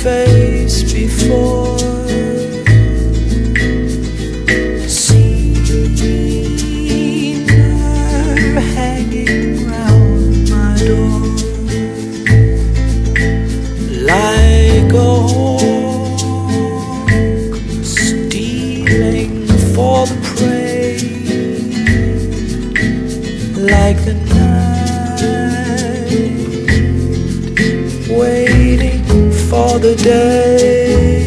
face before. Seen her hanging round my door like a hawk stealing for the prey, like the night waiting for the day.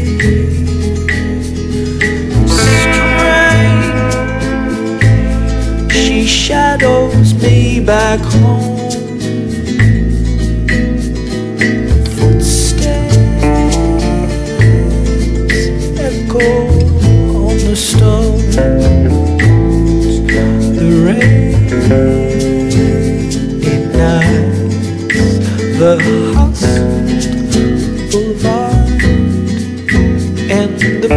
Strange, she shadows me back home. Footsteps echo on the stones. The rain ignites the hustled boulevard, and the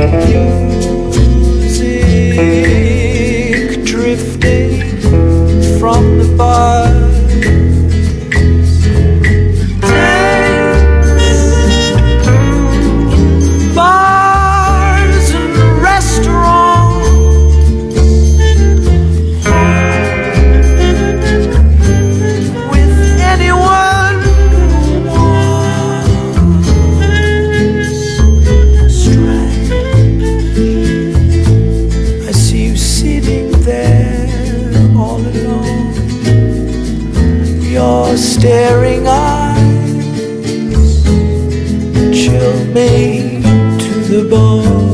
music drifting from the bars. Bars and restaurants with anyone who wants. Strange, I see you sitting there all alone. Your staring eyes chill me to the bone.